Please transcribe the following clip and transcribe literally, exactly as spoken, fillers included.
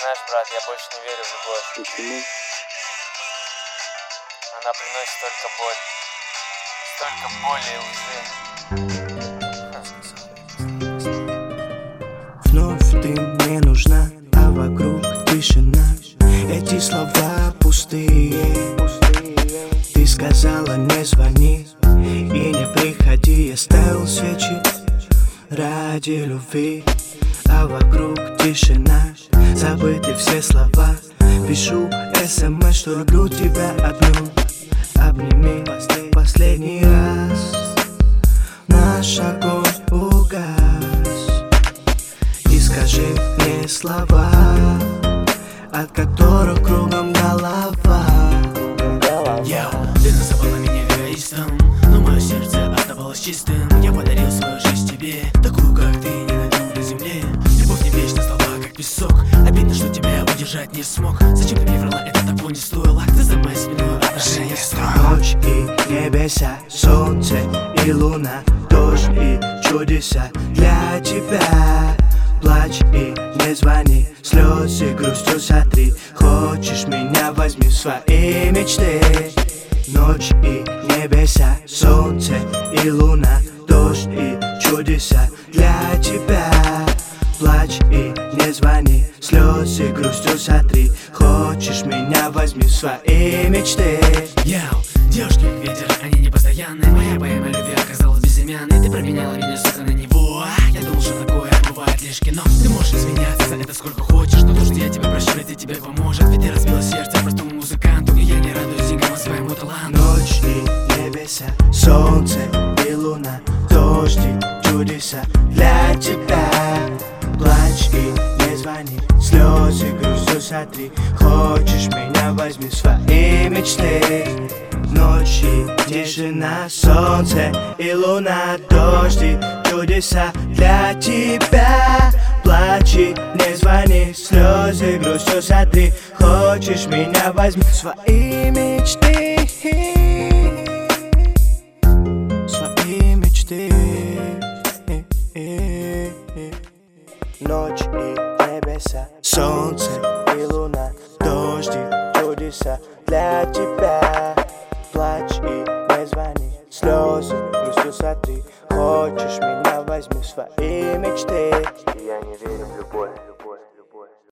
Знаешь, брат, я больше не верю в любовь. Почему? Она приносит только боль. Столько боли и лжи. Вновь ты мне нужна, а вокруг тишина. Эти слова пустые. Ты сказала, не звони и не приходи. Я ставил свечи ради любви, а вокруг тишина. Забыты все слова. Пишу смс, что люблю тебя одну. Обними последний раз. Наш огонь угас. И скажи мне слова, от которых кругом голова. Йоу, ты называла меня эгоистом, но мое сердце оставалось чистым. Я подарил свою жизнь тебе, такую, как ты, не найду на земле. Любовь не вечна, слова как песок. Обидно, что тебя удержать не смог. Зачем ты мне врала, это того не стоило. Ты за моей спиной отношения строила. Ночь и небеса, солнце и луна, дождь и чудеса для тебя. Плачь и не звони, слезы грустью сотри. Хочешь меня, возьми в свои мечты. Ночь и небеса, солнце и луна, дождь и чудеса для тебя. Плачь и не звони, слезы грустью сотри. Хочешь меня, возьми в свои мечты. Йоу, девушки как ветер, они не постоянны. Моя поэма любви оказалась безымянной. Ты променяла меня, сука, на него. Я думал, что такое бывает лишь кино. Ты можешь извиняться за это сколько хочешь, но то, что я тебя прощу, это тебе поможет. Ведь ты разбила сердце простому музыканту, и я не радуюсь деньгам, а своему таланту. Ночь и небеса, солнце и луна, дождь и чудеса для тебя. Плачь и не звони, слезы грустью сотри. Хочешь меня, возьми в свои мечты. Ночь и тишина, солнце и луна, дождь и чудеса для тебя. Плачь и не звони, слезы грустью сотри. Хочешь меня, возьми в свои мечты. Свои мечты. Ночь и небеса, солнце и луна, дождь и чудеса для тебя. Плачь и не звони, слезы грустью сотри. Хочешь меня, возьми в свои